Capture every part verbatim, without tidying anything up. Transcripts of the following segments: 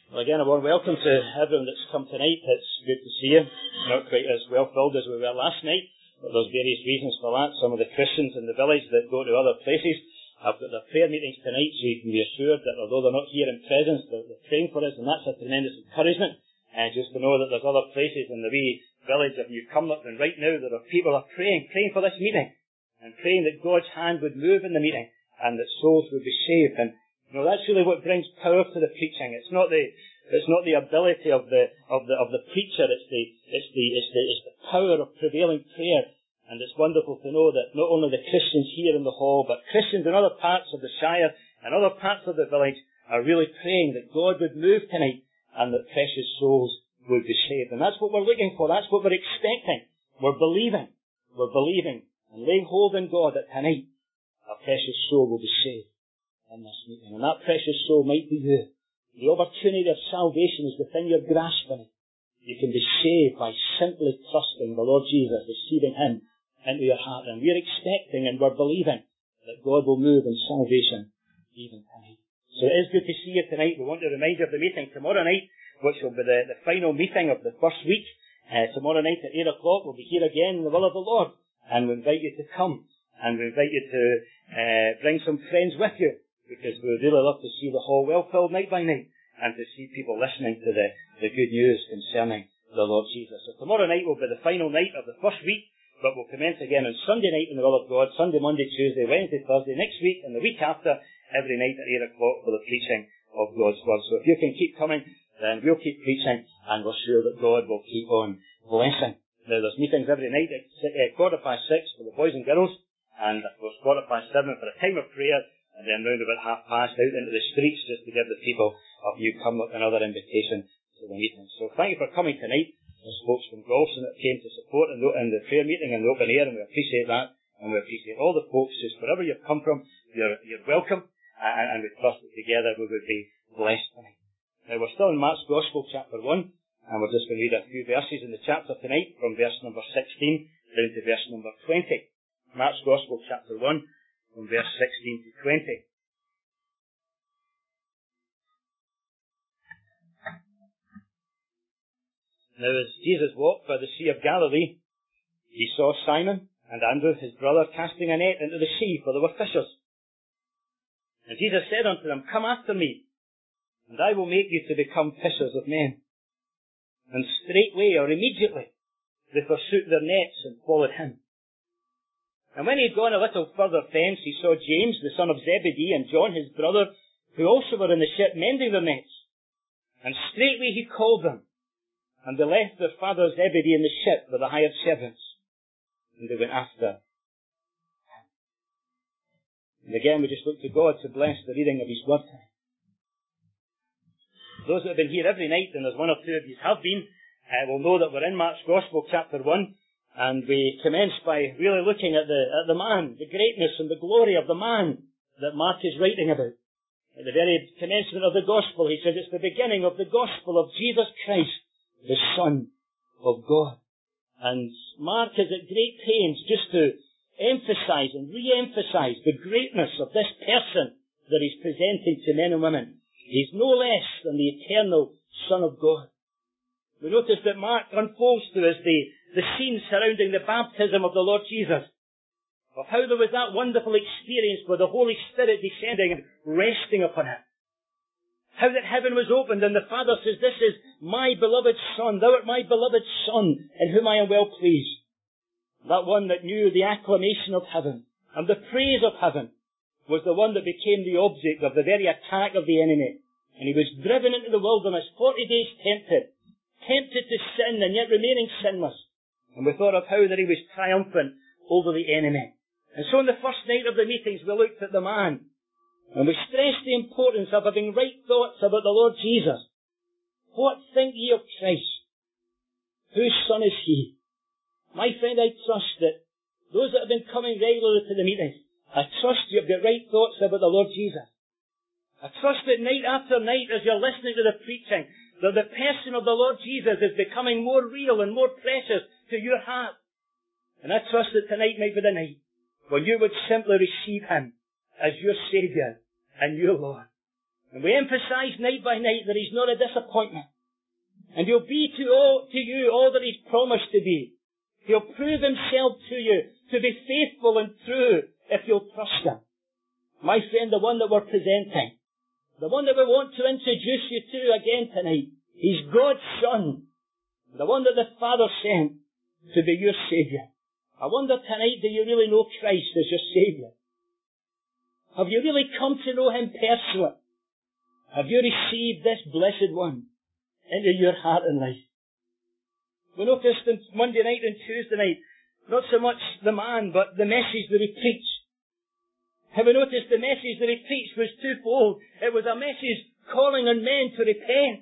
Well, again, a warm welcome to everyone that's come tonight. It's good to see you. Not quite as well filled as we were last night, but there's various reasons for that. Some of the Christians in the village that go to other places have got their prayer meetings tonight, so you can be assured that although they're not here in presence, they're, they're praying for us, and that's a tremendous encouragement. And just to know that there's other places in the wee village of New Cumberland, and right now there are people are praying, praying for this meeting, and praying that God's hand would move in the meeting, and that souls would be saved. And you know, that's really what brings power to the preaching. It's not the it's not the ability of the of the of the preacher. It's the it's the it's the it's the power of prevailing prayer. And it's wonderful to know that not only the Christians here in the hall, but Christians in other parts of the shire and other parts of the village are really praying that God would move tonight and that precious souls would be saved. And that's what we're looking for. That's what we're expecting. We're believing. We're believing and laying hold in God that tonight a precious soul will be saved in this meeting. And that precious soul might be you. The opportunity of salvation is within your grasping. You can be saved by simply trusting the Lord Jesus, receiving Him into your heart. And we're expecting and we're believing that God will move in salvation even tonight. So it is good to see you tonight. We want to remind you of the meeting tomorrow night, which will be the, the final meeting of the first week. Uh, tomorrow night at eight o'clock we'll be here again in the will of the Lord. And we invite you to come. And we invite you to uh, bring some friends with you, because we would really love to see the hall well filled night by night, and to see people listening to the, the good news concerning the Lord Jesus. So tomorrow night will be the final night of the first week, but we'll commence again on Sunday night in the will of God, Sunday, Monday, Tuesday, Wednesday, Thursday, next week, and the week after, every night at eight o'clock for the preaching of God's Word. So if you can keep coming, then we'll keep preaching, and we're sure that God will keep on blessing. Now there's meetings every night at uh, quarter past six for the boys and girls, and of course quarter past seven for a time of prayer, and then round about half past out into the streets just to give the people of New Cumberland another invitation to the meeting. So thank you for coming tonight. There's folks from Galston that came to support in the, in the prayer meeting in the open air, and we appreciate that, and we appreciate all the folks just wherever you've come from. You're, you're welcome, and, and we trust that together we will be blessed tonight. Now we're still in Mark's Gospel chapter one, and we're just going to read a few verses in the chapter tonight from verse number sixteen down to verse number twenty. Mark's Gospel chapter one, from verse sixteen to twenty. Now as Jesus walked by the Sea of Galilee, he saw Simon and Andrew, his brother, casting a net into the sea, for they were fishers. And Jesus said unto them, Come after me, and I will make you to become fishers of men. And straightway, or immediately, they forsook their nets and followed him. And when he had gone a little further thence, he saw James, the son of Zebedee, and John, his brother, who also were in the ship, mending their nets. And straightway he called them. And they left their father Zebedee in the ship with the hired servants. And they went after him. And again, we just look to God to bless the reading of His Word. Those that have been here every night, and there's one or two of you have been, uh, will know that we're in Mark's Gospel chapter one. And we commence by really looking at the at the man, the greatness and the glory of the man that Mark is writing about. At the very commencement of the Gospel, he says it's the beginning of the Gospel of Jesus Christ, the Son of God. And Mark is at great pains just to emphasize and re-emphasize the greatness of this person that he's presenting to men and women. He's no less than the eternal Son of God. We notice that Mark unfolds to us the, the scene surrounding the baptism of the Lord Jesus, of how there was that wonderful experience with the Holy Spirit descending and resting upon him. How that heaven was opened and the Father says, This is my beloved Son, thou art my beloved Son, in whom I am well pleased. That one that knew the acclamation of heaven and the praise of heaven was the one that became the object of the very attack of the enemy. And he was driven into the wilderness, forty days tempted, tempted to sin and yet remaining sinless. And we thought of how that he was triumphant over the enemy. And so on the first night of the meetings we looked at the man, and we stressed the importance of having right thoughts about the Lord Jesus. What think ye of Christ? Whose son is he? My friend, I trust that those that have been coming regularly to the meetings, I trust you have got right thoughts about the Lord Jesus. I trust that night after night as you're listening to the preaching, that the person of the Lord Jesus is becoming more real and more precious to your heart. And I trust that tonight might be the night when you would simply receive Him as your Saviour and your Lord. And we emphasise night by night that He's not a disappointment. And He'll be to all, to you all that He's promised to be. He'll prove Himself to you to be faithful and true if you'll trust Him. My friend, the one that we're presenting, the one that we want to introduce you to again tonight, He's God's Son, the one that the Father sent to be your Saviour. I wonder tonight, do you really know Christ as your Saviour? Have you really come to know Him personally? Have you received this blessed one into your heart and life? We noticed on Monday night and Tuesday night, not so much the man, but the message that he preached. Have we noticed the message that he preached was twofold? It was a message calling on men to repent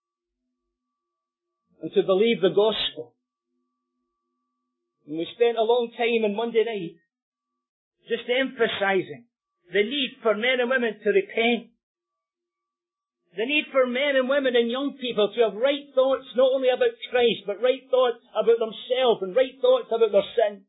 and to believe the gospel. And we spent a long time on Monday night just emphasising the need for men and women to repent. The need for men and women and young people to have right thoughts not only about Christ, but right thoughts about themselves and right thoughts about their sin.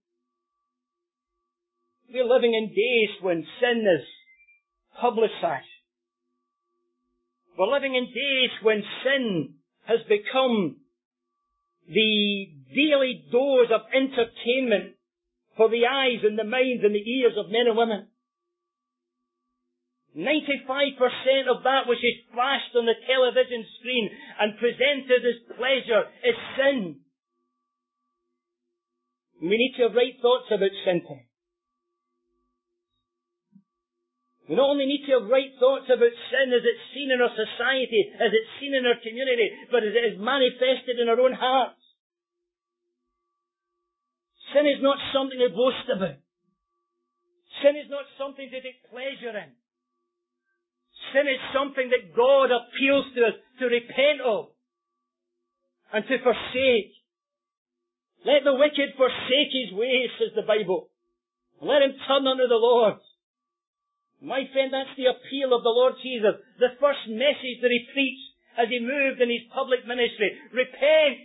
We're living in days when sin is publicised. We're living in days when sin has become the daily dose of entertainment for the eyes and the minds and the ears of men and women. ninety-five percent of that which is flashed on the television screen and presented as pleasure is sin. We need to have right thoughts about sin. We not only need to have right thoughts about sin as it's seen in our society, as it's seen in our community, but as it is manifested in our own hearts. Sin is not something to boast about. Sin is not something to take pleasure in. Sin is something that God appeals to us to repent of and to forsake. Let the wicked forsake his ways, says the Bible. Let him turn unto the Lord. My friend, that's the appeal of the Lord Jesus. The first message that He preached as He moved in His public ministry. Repent!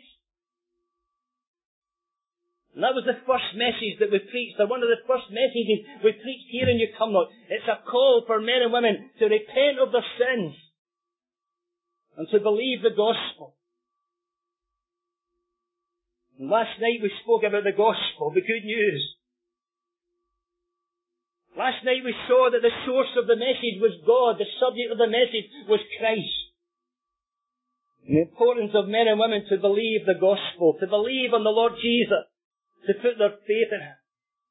And that was the first message that we preached, or one of the first messages we preached here in New Cumnock. It's a call for men and women to repent of their sins and to believe the gospel. And last night we spoke about the gospel, the good news. Last night we saw that the source of the message was God. The subject of the message was Christ. And the importance of men and women to believe the gospel, to believe on the Lord Jesus, to put their faith in Him.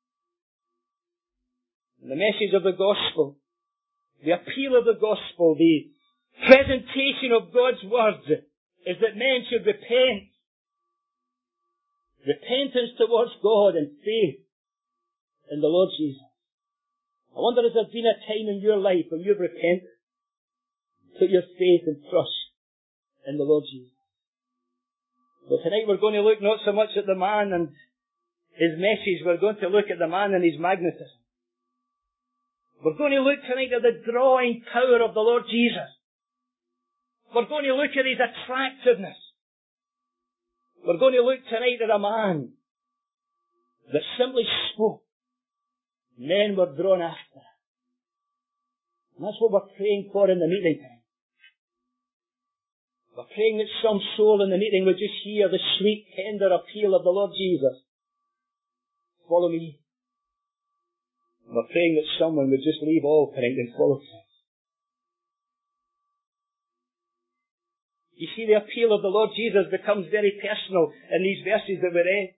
And the message of the gospel, the appeal of the gospel, the presentation of God's word is that men should repent. Repentance towards God and faith in the Lord Jesus. I wonder, has there been a time in your life when you've repented, put your faith and trust in the Lord Jesus? Well, tonight we're going to look not so much at the man and his message, we're going to look at the man and his magnetism. We're going to look tonight at the drawing power of the Lord Jesus. We're going to look at his attractiveness. We're going to look tonight at a man that simply spoke. Men were drawn after. And that's what we're praying for in the meeting time. We're praying that some soul in the meeting would just hear the sweet, tender appeal of the Lord Jesus. Follow me. And we're praying that someone would just leave all tonight and follow Christ. You see, the appeal of the Lord Jesus becomes very personal in these verses that we read.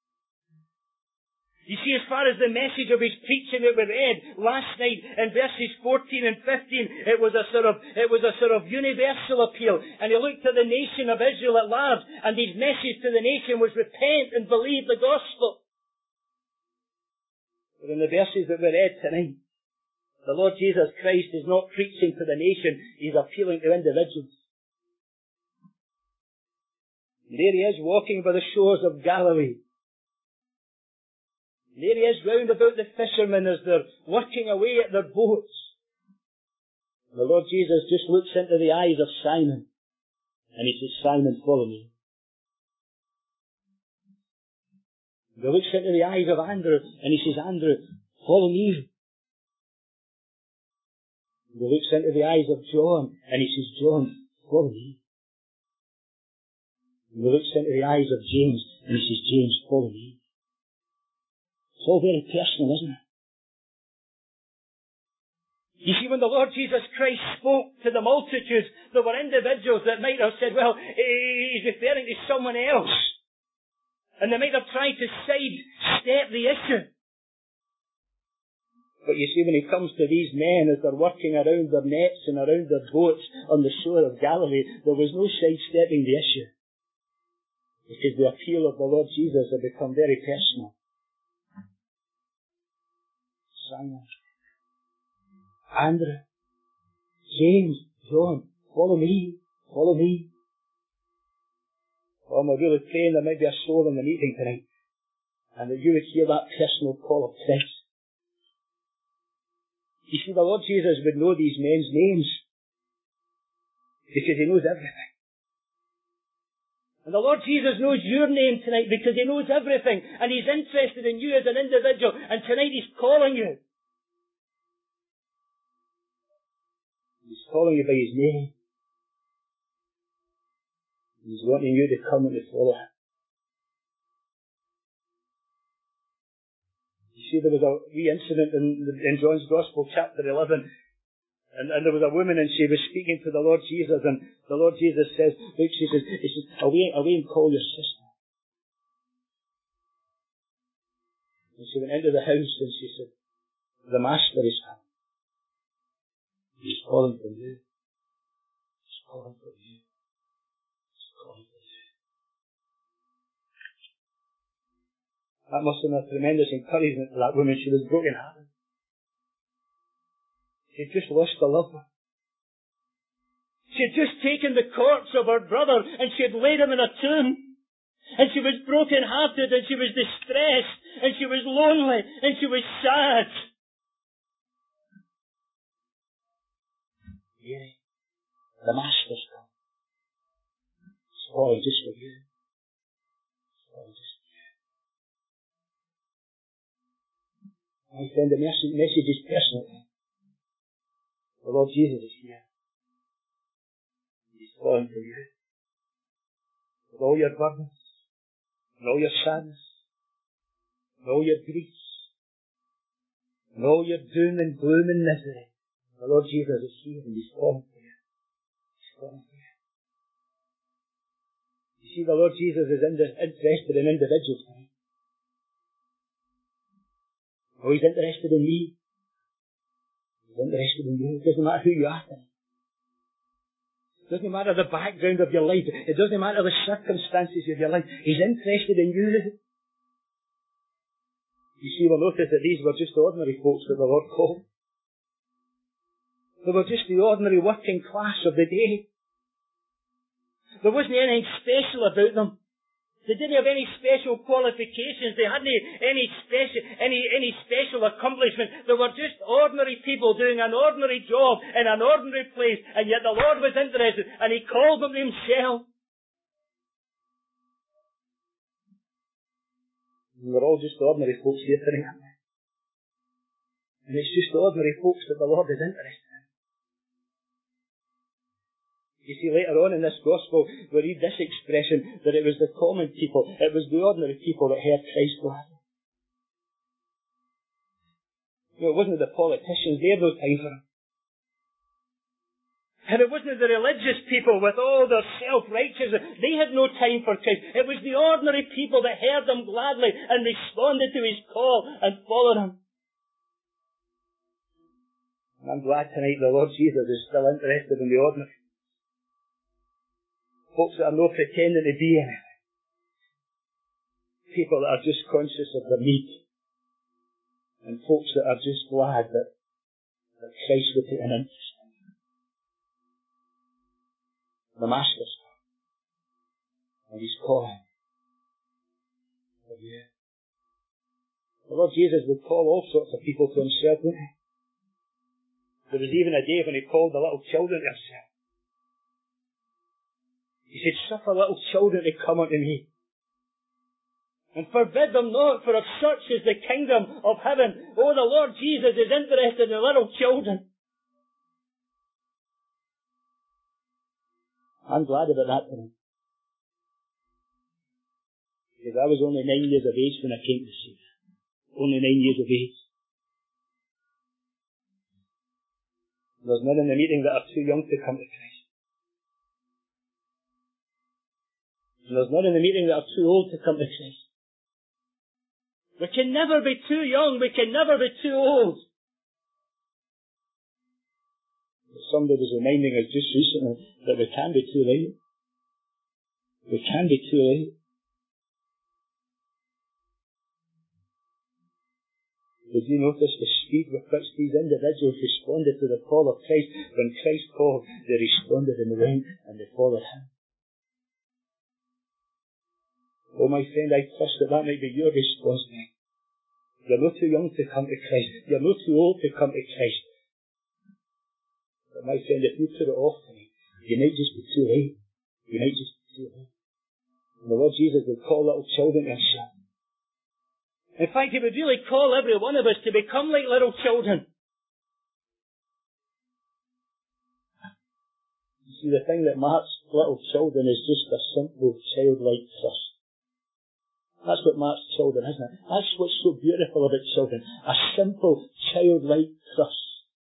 You see, as far as the message of his preaching that we read last night in verses fourteen and fifteen, it was a sort of, it was a sort of universal appeal. And he looked at the nation of Israel at large, and his message to the nation was repent and believe the gospel. But in the verses that we read tonight, the Lord Jesus Christ is not preaching to the nation, he's appealing to individuals. And there he is walking by the shores of Galilee. There he is round about the fishermen as they're working away at their boats. And the Lord Jesus just looks into the eyes of Simon and he says, Simon, follow me. And he looks into the eyes of Andrew and he says, Andrew, follow me. He looks into the eyes of John and he says, John, follow me. And he looks into the eyes of James and he says, James, follow me. It's all very personal, isn't it? You see, when the Lord Jesus Christ spoke to the multitudes, there were individuals that might have said, well, he's referring to someone else. And they might have tried to sidestep the issue. But you see, when he comes to these men as they're working around their nets and around their boats on the shore of Galilee, there was no sidestepping the issue. Because the appeal of the Lord Jesus had become very personal. Simon, Andrew, James, John, follow me, follow me. Oh, I'm really praying there might be a soul in the meeting tonight, and that you would hear that personal call of Christ. You see, the Lord Jesus would know these men's names, because he knows everything. And the Lord Jesus knows your name tonight because he knows everything, and he's interested in you as an individual, and tonight he's calling you. He's calling you by his name. He's wanting you to come and to follow him. You see, there was a wee incident in, in John's Gospel, chapter eleven, and, and there was a woman and she was speaking to the Lord Jesus, and the Lord Jesus says, look, she says, he says, away, away and call your sister. And she went into the house and she said, the Master is coming. He's calling for you. He's calling for you. He's calling for you. That must have been a tremendous encouragement to that woman. She was broken hearted. She'd just lost a loved one. She'd just taken the corpse of her brother and she'd laid him in a tomb. And she was broken hearted and she was distressed and she was lonely and she was sad. Yeah, the Master's come. It's all just for you. It's all just for you. My friend, the message is personal. The Lord Jesus is here. He's calling for you. With all your burdens, and all your sadness, and all your griefs, and all your doom and gloom and misery, the Lord Jesus is here and he's calling for you. He's calling for you. You see, the Lord Jesus is interested in individuals. Oh, he's interested in me. He's interested in you. It doesn't matter who you are. It doesn't matter the background of your life. It doesn't matter the circumstances of your life. He's interested in you. You see, we'll notice that these were just ordinary folks that the Lord called. They were just the ordinary working class of the day. There wasn't anything special about them. They didn't have any special qualifications. They hadn't any special, any, any special accomplishment. They were just ordinary people doing an ordinary job in an ordinary place, and yet the Lord was interested, and he called them to himself. And we're all just ordinary folks here tonight. And it's just ordinary folks that the Lord is interested in. You see, later on in this gospel, we read this expression, that it was the common people, it was the ordinary people that heard Christ gladly. You know, it wasn't the politicians, they had no time for him. And it wasn't the religious people with all their self-righteousness, they had no time for Christ. It was the ordinary people that heard him gladly and responded to his call and followed him. And I'm glad tonight the Lord Jesus is still interested in the ordinary. Folks that are not pretending to be anything. People that are just conscious of their need. And folks that are just glad that, that Christ would take an interest in them. The Master's come. And he's calling for you. The Lord Jesus would call all sorts of people to himself, wouldn't he? There was even a day when he called the little children to himself. He said, suffer little children to come unto me. And forbid them not, for of such is the kingdom of heaven. Oh, the Lord Jesus is interested in little children. I'm glad about that tonight. Because I was only nine years of age when I came to see her. Only nine years of age. There's none in the meeting that are too young to come to Christ. And there's none in the meeting that are too old to come to Christ. We can never be too young. We can never be too old. Somebody was reminding us just recently that we can be too late. We can be too late. Did you notice the speed with which these individuals responded to the call of Christ? When Christ called, they responded in the wind and they followed him. Oh, my friend, I trust that that might be your response tonight. You're not too young to come to Christ. You're not too old to come to Christ. But my friend, if you put it off tonight, you might just be too late. You might just be too late. And the Lord Jesus would call little children to himself. In fact, he would really call every one of us to become like little children. You see, the thing that marks little children is just a simple childlike trust. That's what marks children, isn't it? That's what's so beautiful about children. A simple childlike trust.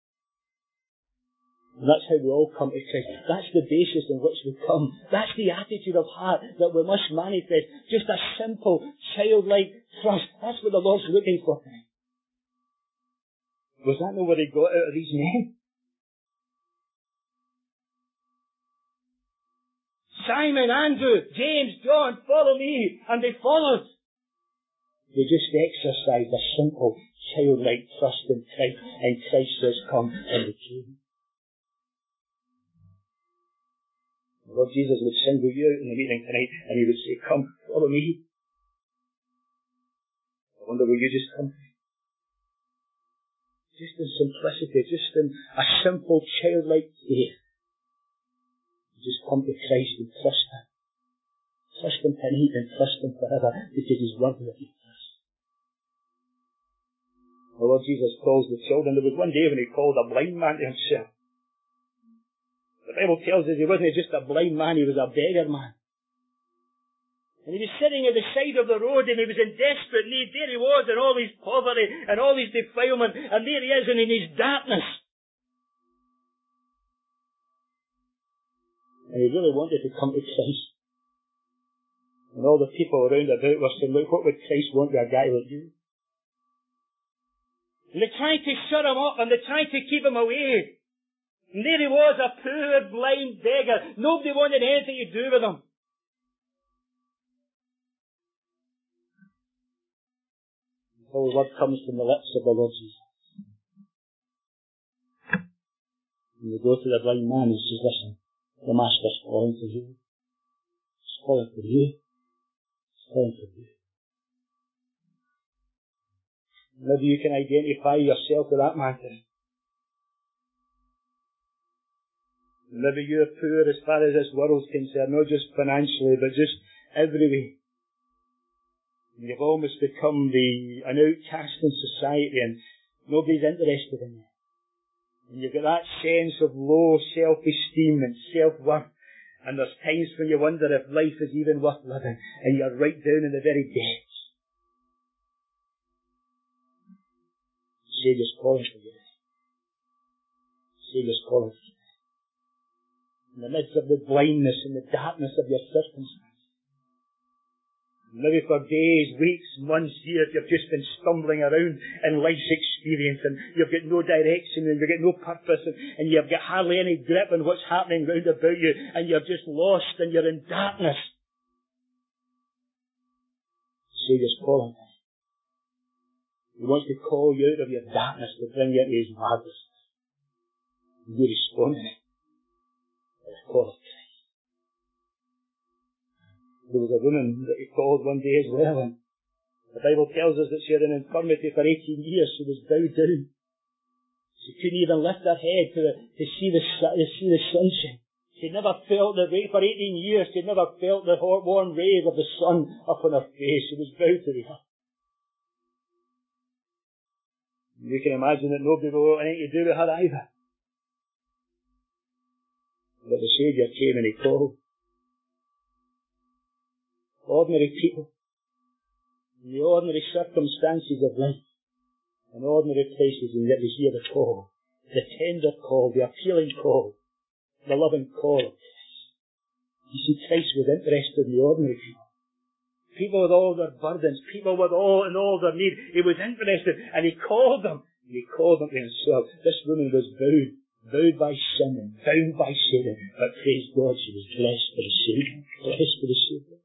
And that's how we all come to Christ. That's the basis on which we come. That's the attitude of heart that we must manifest. Just a simple, childlike trust. That's what the Lord's looking for tonight. Was that not what he got out of these men? Simon, Andrew, James, John, follow me. And they followed. They just exercised a simple, childlike trust in Christ. And Christ says, come, and they came. Lord Jesus would single you out in the meeting tonight and he would say, come, follow me. I wonder will you just come? Just in simplicity, just in a simple childlike faith. Just come to Christ and trust him. Trust him tonight and trust him forever because he's worthy of your trust. The Lord Jesus calls the children. There was one day when he called a blind man to himself. The Bible tells us he wasn't just a blind man, he was a beggar man. And he was sitting at the side of the road and he was in desperate need. There he was in all his poverty and all his defilement. And there he is and in his darkness. And he really wanted to come to Christ. And all the people around about were saying, look, what would Christ want with a guy like you? And they tried to shut him up and they tried to keep him away. And there he was, a poor, blind beggar. Nobody wanted anything to do with him. Until the word comes from the lips of the Lord Jesus. And they go to the blind man and says, listen, the Master's calling for you. He's calling for you. He's calling for you. Maybe you can identify yourself with that man today. Maybe you're poor as far as this world's concerned, not just financially, but just every way. And you've almost become the an outcast in society and nobody's interested in you. And you've got that sense of low self-esteem and self-worth. And there's times when you wonder if life is even worth living. And you're right down in the very depths. The Saviour's calling for you. The Saviour's calling for you. In the midst of the blindness and the darkness of your circumstances. Maybe for days, weeks, months, years, you've just been stumbling around in life's experience and you've got no direction and you've got no purpose and, and you've got hardly any grip on what's happening round about you and you're just lost and you're in darkness. The Saviour's calling. He wants to call you out of your darkness to bring you into his marvelous. And you respond to it. The call of Christ. There was a woman that he called one day as well, and the Bible tells us that she had an infirmity for eighteen years. She was bowed down. She couldn't even lift her head to, the, to see the to see the sunshine. She'd never felt the rays for eighteen years. She'd never felt the hot, warm rays of the sun upon her face. She was bowed to the earth. You can imagine that nobody will want anything to do with her either. But the Saviour came and he called. Ordinary people, in the ordinary circumstances of life, in ordinary places, and yet we hear the call, the tender call, the appealing call, the loving call of Christ. You see, Christ was interested in the ordinary people. People with all their burdens, people with all and all their need. He was interested, and he called them. And he called them to himself. This woman was bowed, bowed by sin and bound by Satan. But praise God, she was blessed for the Savior. Blessed for the Savior.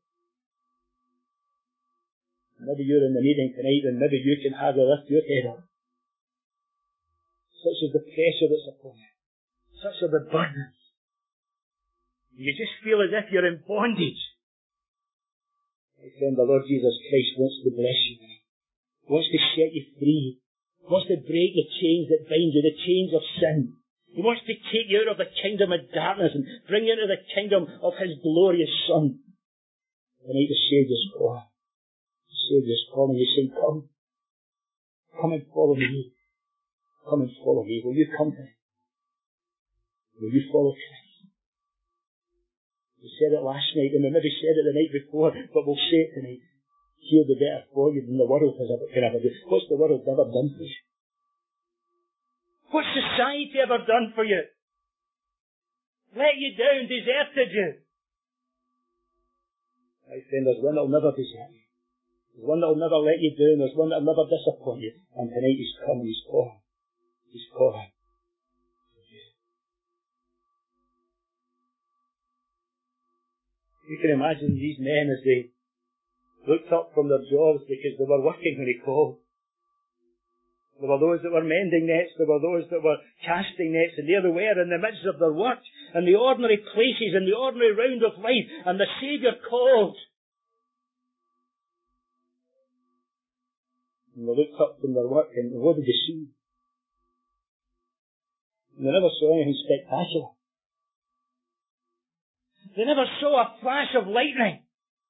Maybe you're in the meeting tonight, and maybe you can hardly lift your head up. Such is the pressure that's upon you. Such are the burdens. You just feel as if you're in bondage. My friend, the Lord Jesus Christ wants to bless you. Wants to set you free. Wants to break the chains that bind you, the chains of sin. He wants to take you out of the kingdom of darkness and bring you into the kingdom of His glorious Son. Tonight the Saviour's calling. The Saviour's calling. He's saying, come. Come and follow me. Come and follow me. Will you come to me? Will you follow Christ? We said it last night, and we maybe said it the night before, but we'll say it tonight. He'll be better for you than the world has ever, can ever do. What's the world ever done for you? What's society ever done for you? Let you down, deserted you. My friend, there's one that'll never desert you. There's one that'll never let you down. There's one that'll never disappoint you. And tonight He's coming, He's calling. He's calling. You can imagine these men as they looked up from their jobs because they were working when He called. There were those that were mending nets, there were those that were casting nets, and there they were in the midst of their work, in the ordinary places, in the ordinary round of life, and the Saviour called. And they looked up from their work, and what did they see? And they never saw anything spectacular. They never saw a flash of lightning.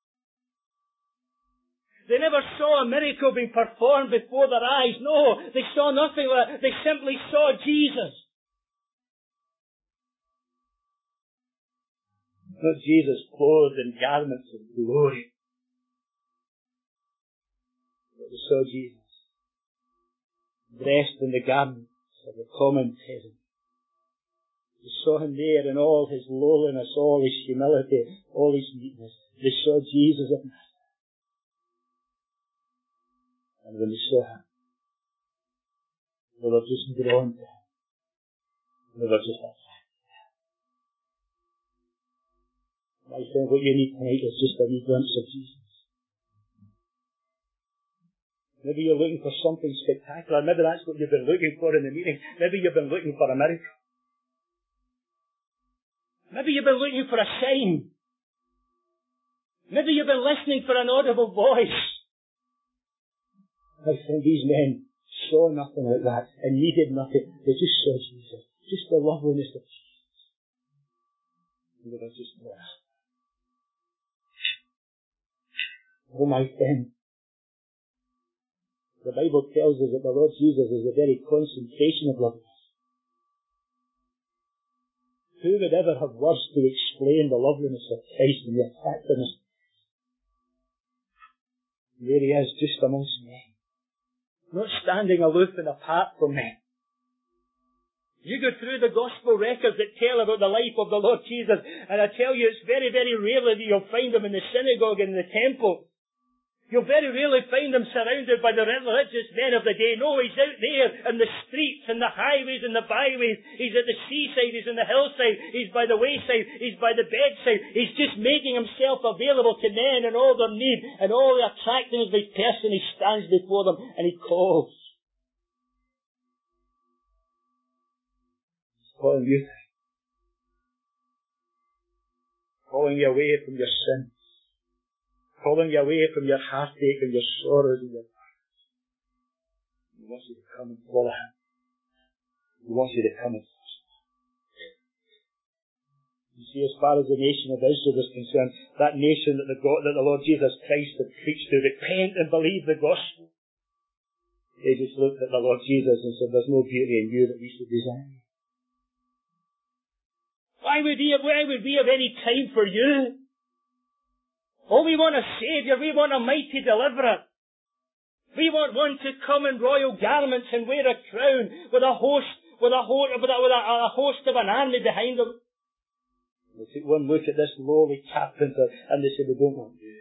They never saw a miracle being performed before their eyes. No, they saw nothing like that. They simply saw Jesus. Not Jesus clothed in garments of glory. But they saw Jesus dressed in the garments of the common peasant. They saw Him there in all His lowliness, all His humility, all His meekness. They saw Jesus of Nazareth. And when they saw Him, they were just drawn to Him. They were just attracted to Him. My friend, what you need tonight is just a wee glimpse of Jesus. Maybe you're looking for something spectacular. Maybe that's what you've been looking for in the meeting. Maybe you've been looking for a miracle. Maybe you've been looking for a sign. Maybe you've been listening for an audible voice. My friend, these men saw nothing like that and needed nothing. They just saw Jesus. Just the loveliness of Jesus. And they were just there. Oh, my friend. The Bible tells us that the Lord Jesus is the very concentration of loveliness. Who would ever have words to explain the loveliness of Christ and the attractiveness? There He is, just amongst men. Not standing aloof and apart from men. You go through the gospel records that tell about the life of the Lord Jesus, and I tell you, it's very, very rarely that you'll find Him in the synagogue and in the temple. You'll very rarely find Him surrounded by the religious men of the day. No, He's out there in the streets and the highways and the byways. He's at the seaside, He's in the hillside, He's by the wayside, He's by the bedside. He's just making Himself available to men in all their need and all the attractiveness of His person. He stands before them and He calls. He's calling you. Calling you away from your sin. Calling you away from your heartache and your sorrows and your burdens. He wants you to come and follow Him. He wants you to come and trust Him. You see, as far as the nation of Israel was concerned, that nation that the, God, that the Lord Jesus Christ had preached to, repent and believe the gospel. They just looked at the Lord Jesus and said, there's no beauty in you that we should desire. Why would, he, why would we have any time for you? Oh, we want a Saviour. We want a mighty deliverer. We want one to come in royal garments and wear a crown with a host, with a, ho- with a, with a, a host of an army behind him. They took one look at this lowly carpenter and they said, we don't want you.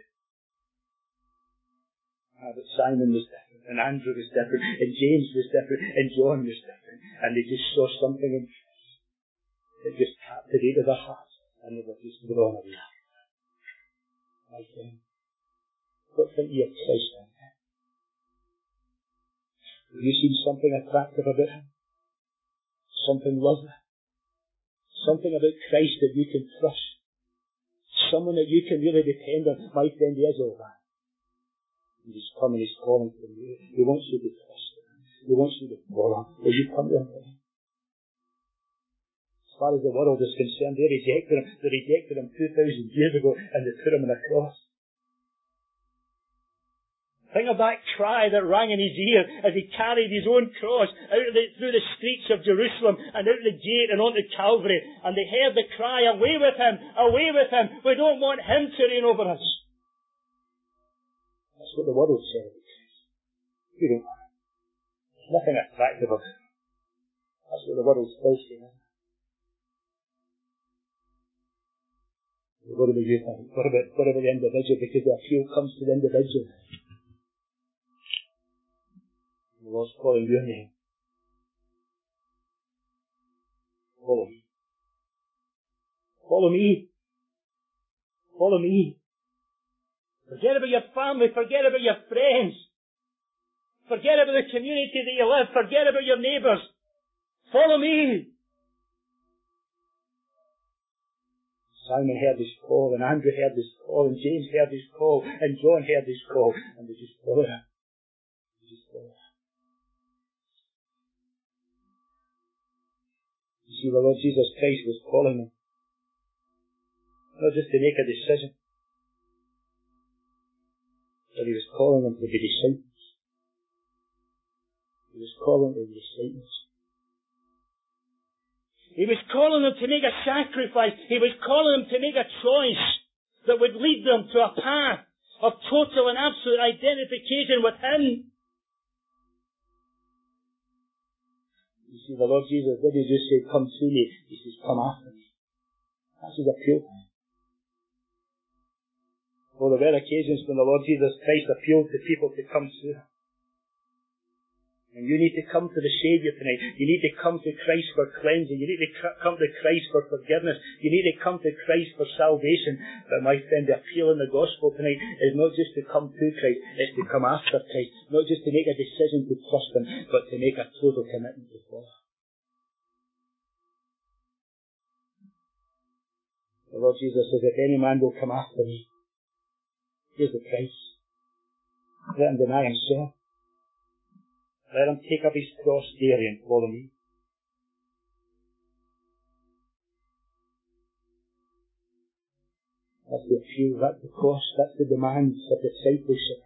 Ah, but Simon was different, and Andrew was different, and James was different, and John was different. And they just saw something in Christ that just captivated their hearts, and they were just drawn away. My friend, what think you of Christ then? Have you seen something attractive about him? Something lovely? Something about Christ that you can trust? Someone that you can really depend on? My friend, he is all that. And he's coming, he's calling from you. He wants you to trust him. He wants you to follow him. Will you come to him? As far as the world is concerned, they rejected him. They rejected him two thousand years ago and they put him on a cross. Think of that cry that rang in his ear as he carried his own cross out of the, through the streets of Jerusalem and out the gate and onto Calvary. And they heard the cry, away with him, away with him. We don't want him to reign over us. That's what the world said. We don't want him. There's nothing attractive about him. That's what the world's still saying. What about you think? What about, what about the individual? Because the appeal comes to the individual. The Lord's calling your name. Follow me. Follow me. Follow me. Forget about your family. Forget about your friends. Forget about the community that you live. Forget about your neighbours. Follow me. Simon heard his call, and Andrew heard his call, and James heard his call, and John heard his call, and they just followed him. They just followed him. You see, the Lord Jesus Christ was calling them, not just to make a decision, but he was calling them to be disciples. He was calling them to be disciples. He was calling them to make a sacrifice. He was calling them to make a choice that would lead them to a path of total and absolute identification with him. You see, the Lord Jesus didn't just say, come to me. He says, come after me. That's his appeal. Well, there were occasions when the Lord Jesus Christ appealed to people to come to him. And you need to come to the Saviour tonight. You need to come to Christ for cleansing. You need to cr- come to Christ for forgiveness. You need to come to Christ for salvation. But my friend, the appeal in the gospel tonight is not just to come to Christ, it's to come after Christ. Not just to make a decision to trust him, but to make a total commitment to follow. The Lord Jesus says, if any man will come after me, here's the price. Let him deny himself. Let him take up his cross daily and follow me. That's the appeal, that's the cost, that's the demands of discipleship.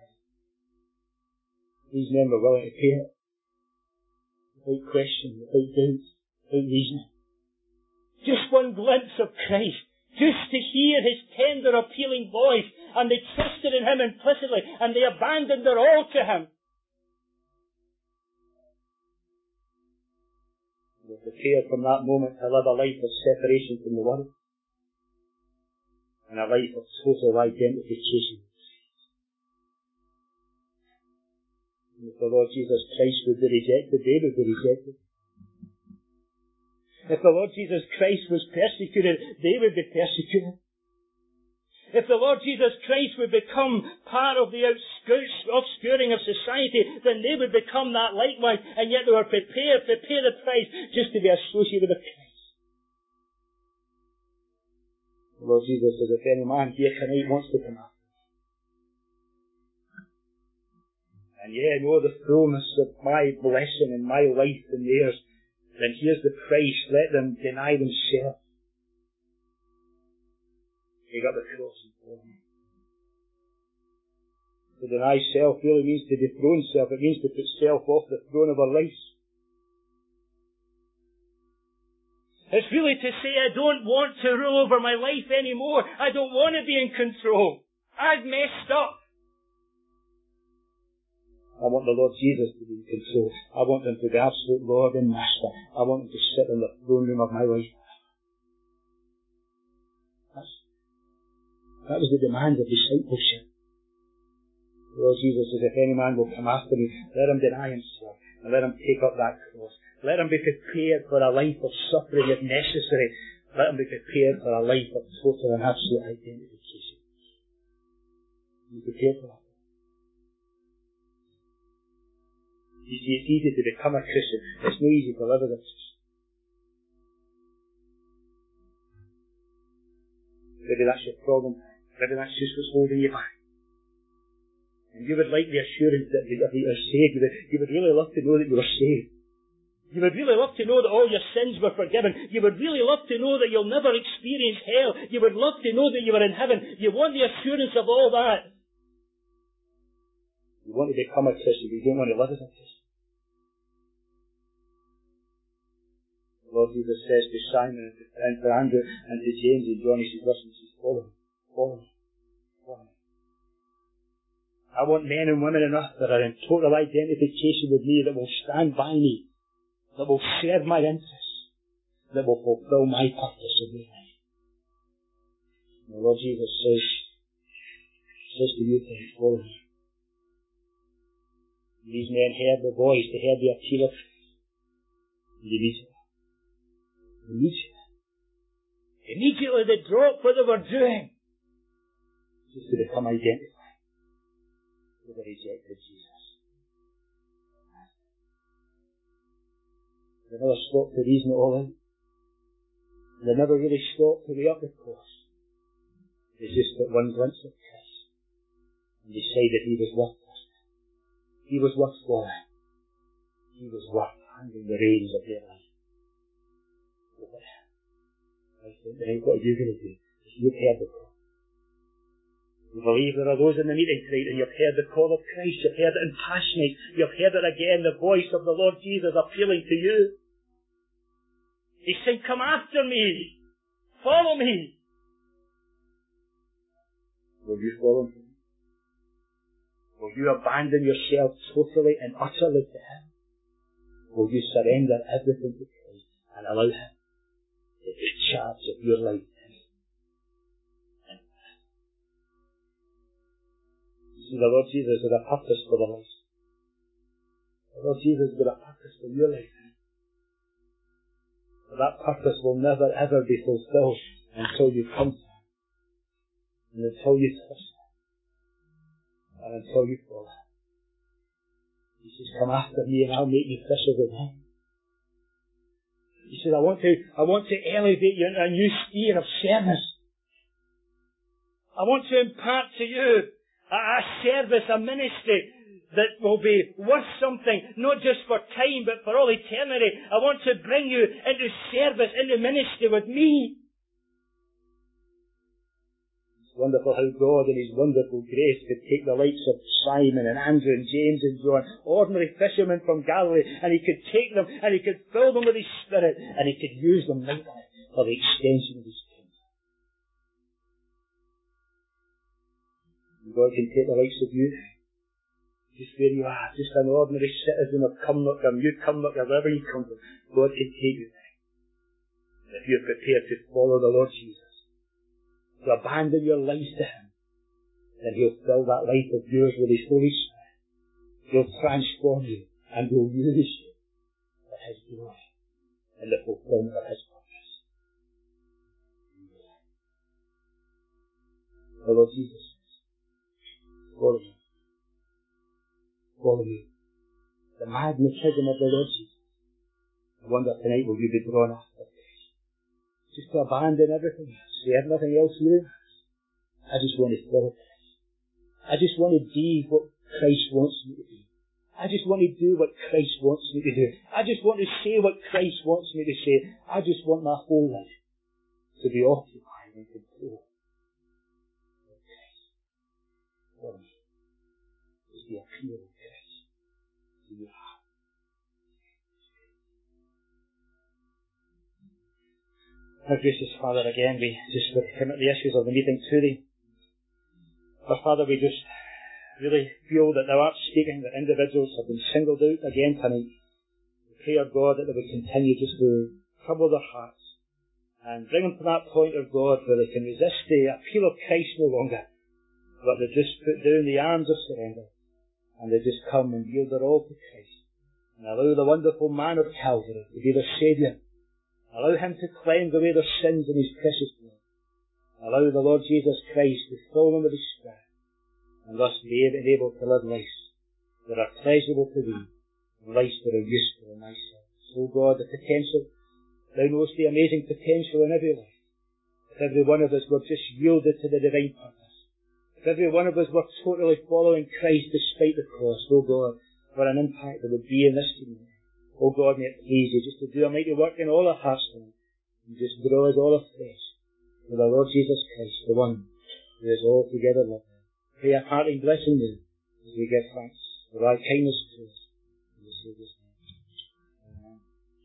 These men were willing to pay it. Without question, without doubt, without reason. Just one glimpse of Christ. Just to hear his tender, appealing voice. And they trusted in him implicitly. And they abandoned their all to him. They were prepared from that moment to live a life of separation from the world. And a life of total identification. And if the Lord Jesus Christ would be rejected, they would be rejected. If the Lord Jesus Christ was persecuted, they would be persecuted. If the Lord Jesus Christ would become part of the offscuring of society, then they would become that likewise, and yet they were prepared to pay the price just to be associated with Christ. The Lord Jesus says, if any man here tonight wants to come after me, and yeah, know the fullness of my blessing and my life and theirs, then here's the price. Let them deny themselves. Take up the cross and follow me. To deny self really means to dethrone self. It means to put self off the throne of our lives. It's really to say, I don't want to rule over my life anymore. I don't want to be in control. I've messed up. I want the Lord Jesus to be in control. I want Him to be absolute Lord and Master. I want Him to sit in the throne room of my life. That's, that was the demand of discipleship. The Lord Jesus says, if any man will come after me, let him deny himself and let him take up that cross. Let him be prepared for a life of suffering if necessary. Let him be prepared for a life of total and absolute identification. Be prepared for that. You see, it's easy to become a Christian. It's no easy to live as a Christian. Maybe that's your problem. Maybe that's just what's holding you back. And you would like the assurance that you are saved. You would, you would really love to know that you are saved. You would really love to know that all your sins were forgiven. You would really love to know that you'll never experience hell. You would love to know that you are in heaven. You want the assurance of all that. You want to become a Christian, but you don't want to live as a Christian. The Lord Jesus says to Simon and to Andrew and to James and John, He says, listen, He says, follow me, follow me, follow me. I want men and women on earth that are in total identification with me, that will stand by me, that will serve my interests, that will fulfill my purpose in their life. And the Lord Jesus says, says to you, follow me. These men heard the voice, they heard the appeal of faith. And immediately, immediately, immediately they dropped what they were doing just to become identified with the rejected Jesus. They never stopped to reason it all out. They never really stopped to weigh up the cost. They just got one glimpse of Christ and decided He was worth it. He was worth following. He was worth handing the reins of their life. I think then what are you going to do? You've heard the call. You believe there are those in the meeting tonight and you've heard the call of Christ. You've heard it in passionate. You've heard it again, the voice of the Lord Jesus appealing to you. He's saying, come after me. Follow me. Will you follow Him? Will you abandon yourself totally and utterly to Him? Will you surrender everything to Christ and allow Him to take charge of your life? You see, the Lord Jesus had a purpose for the life. The Lord Jesus had a purpose for your life. But that purpose will never ever be fulfilled until you come to Him. And until you trust Him. And until you follow Him. He says, come after me and I'll make you fishers of men. He says, I want to, I want to elevate you into a new sphere of service. I want to impart to you a, a service, a ministry that will be worth something, not just for time, but for all eternity. I want to bring you into service, into ministry with me. It's wonderful how God in His wonderful grace could take the likes of Simon and Andrew and James and John, ordinary fishermen from Galilee, and He could take them and He could fill them with His Spirit and He could use them mightily for the extension of His kingdom. And God can take the likes of you, just where you are, just an ordinary citizen of Cumnock or New Cumnock or wherever you come from. God can take you there. And if you're prepared to follow the Lord Jesus, to abandon your life to Him, then He'll fill that life of yours with His Holy Spirit. He'll transform you and He'll use you for His glory and the fulfillment of His purpose. The Lord Jesus says, follow me. Follow me. The magnetism of the Lord Jesus. I wonder tonight, will you be drawn after Christ? Just to abandon everything else, say everything else you has. I just want to follow Christ. I just want to be what Christ wants me to be. I just want to do what Christ wants me to do. I just want to say what Christ wants me to say. I just want my whole life to be occupied and controlled by Christ. Follow me. Is the appeal of Christ to your heart. Our gracious Father, again we just commit the issues of the meeting to Thee. But Father, we just really feel that thou art speaking, that individuals have been singled out again tonight. We pray, our God, that they would continue just to trouble their hearts and bring them to that point, of God, where they can resist the appeal of Christ no longer, but they just put down the arms of surrender and they just come and yield their all to Christ and allow the wonderful man of Calvary to be their Saviour. Allow him to cleanse away their sins in his precious blood. Allow the Lord Jesus Christ to fill them with his Spirit and thus be able to live lives that are pleasurable to thee, and lives that are useful in thy sight. So God, the potential, thou knowest the amazing potential in every life. If every one of us were just yielded to the divine purpose, if every one of us were totally following Christ despite the cross, oh God, what an impact there would be in this community. Oh God, may it please you just to do a mighty work in all our hearts tonight, and just draw us all afresh to the Lord Jesus Christ, the one who is altogether lovely. Pray a parting blessing now as we give thanks for thy kindness to us. In the Saviour's name. Amen.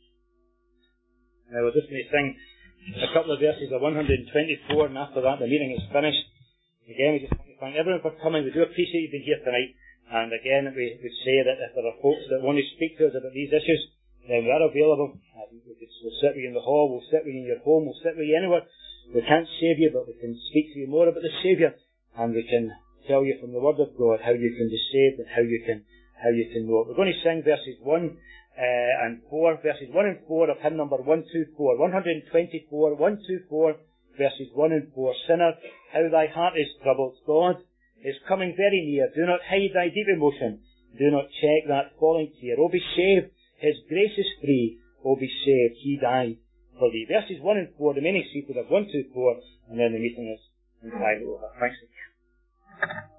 Now we're just going to sing a couple of verses of one hundred twenty-four, and after that the meeting is finished. Again, we just want to thank everyone for coming. We do appreciate you being here tonight. And again, we would say that if there are folks that want to speak to us about these issues, then we are available. Uh, we could, we'll sit with you in the hall, we'll sit with you in your home, we'll sit with you anywhere. We can't save you, but we can speak to you more about the Saviour, and we can tell you from the Word of God how you can be saved and how you can how you can know it. We're going to sing verses one uh, and four, verses one and four of hymn number one two four, one hundred twenty-four, one two four, verses one and four. Sinner, how thy heart is troubled, God is coming very near. Do not hide thy deep emotion. Do not check that falling tear. Oh, be saved. His grace is free. Oh, be saved. He died for thee. Verses one and four, remaining seated of one, two, four, and then the meeting is entirely over. Thanks again.